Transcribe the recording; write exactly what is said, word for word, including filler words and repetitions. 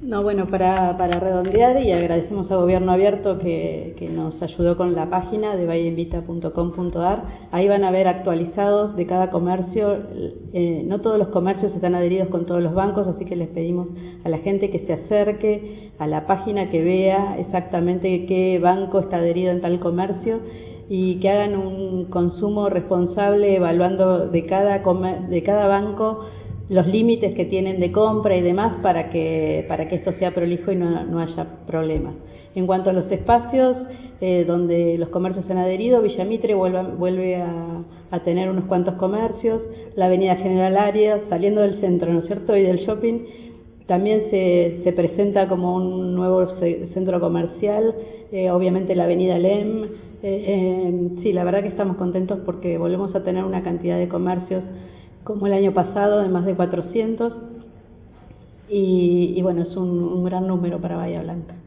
No, bueno, para, para redondear, y agradecemos a Gobierno Abierto que, que nos ayudó con la página de bahíainvita punto com punto ar. Ahí van a ver actualizados de cada comercio. Eh, no todos los comercios están adheridos con todos los bancos, así que les pedimos a la gente que se acerque a la página, que vea exactamente qué banco está adherido en tal comercio y que hagan un consumo responsable evaluando de cada, de cada banco los límites que tienen de compra y demás para que para que esto sea prolijo y no, no haya problemas. En cuanto a los espacios eh, donde los comercios han adherido, Villa Mitre vuelve, vuelve a, a tener unos cuantos comercios, la Avenida General Arias, saliendo del centro, ¿no es cierto?, y del shopping, también se, se presenta como un nuevo centro comercial, eh, obviamente la Avenida Lem. Eh, eh, sí, la verdad que estamos contentos porque volvemos a tener una cantidad de comercios como el año pasado, de más de cuatrocientos, y, y bueno, es un, un gran número para Bahía Blanca.